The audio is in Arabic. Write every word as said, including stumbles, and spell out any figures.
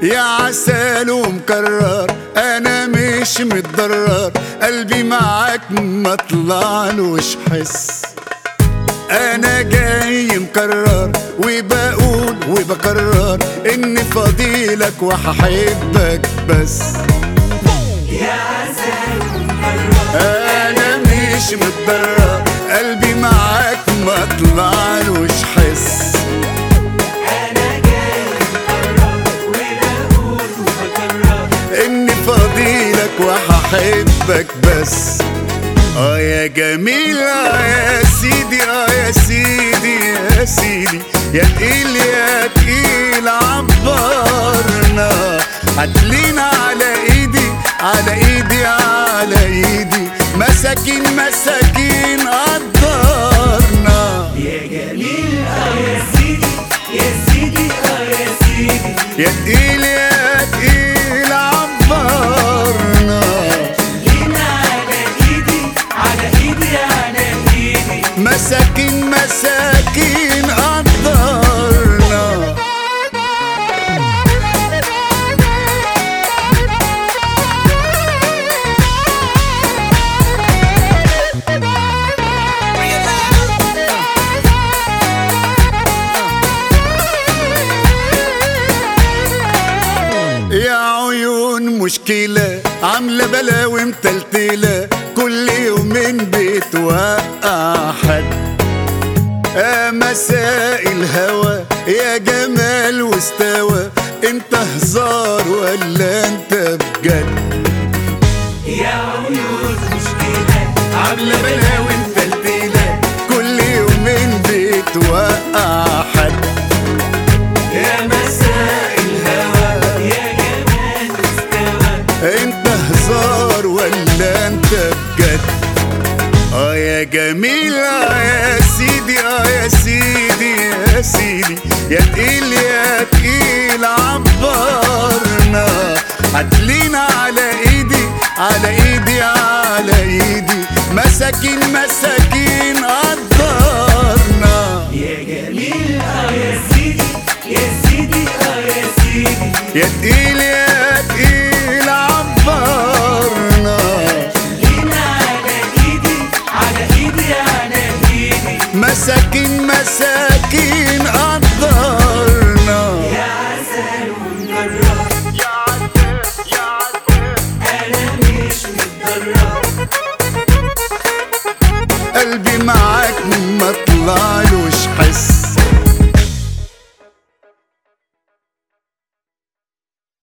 يا عسل ومكرر انا مش متضرر، قلبي معاك ما طلعلوش حس. انا جاي مكرر وبقول وبكرر ان فضيلك وهحبك بس. يا عسل ومكرر انا مش متضرر، قلبي معاك ما طلعلوش حس. انا جاي مكرر وبقول وبكرر ان فضيلك وهحبك بس. اه يا جميل اه يا سيدي اه يا سيدي يا سيدي، يا تقيل يا تقيل عبرنا، هتلينا على ايدي على ايدي على ايدي، مساكين مساكين قدرنا. يا جميل اه يا سيدي يا سيدي اه يا سيدي، يا تقيل يا تقيل عبرنا، لينا على ايدي على ايدي على ايدي، مساكين مساكين قدرنا. يا عيون مشكلة عاملة بلاوي متلتلة، كل يومين بتوقع حد. آه مساء الهوى يا جمال واستوى، انت هزار ولا انت بجد؟ يا عيون مشكلة عاملة بلاوي متلتلة، كل يومين بتوقع حد. يا مساء الهوى يا جمال واستوى، انت هزار ولا انت بجد؟ اه يا جميل اه يا سيدي اه يا سيدي يا سيدي، يا تقيل يا تقيل عبرنا، هتلينا على ايدي على ايدي على ايدي، مساكين مساكين قدرنا. يا جميل اه يا سيدي يا سيدي اه يا سيدي، يا تقيل يا تقيل عبرنا، لينا على ايدي على ايدي على ايدي، مساكين مساكين قدرنا. يا عسل ومكرر يا عسل يا عسل انا مش متضرر، قلبي معاك ما طلع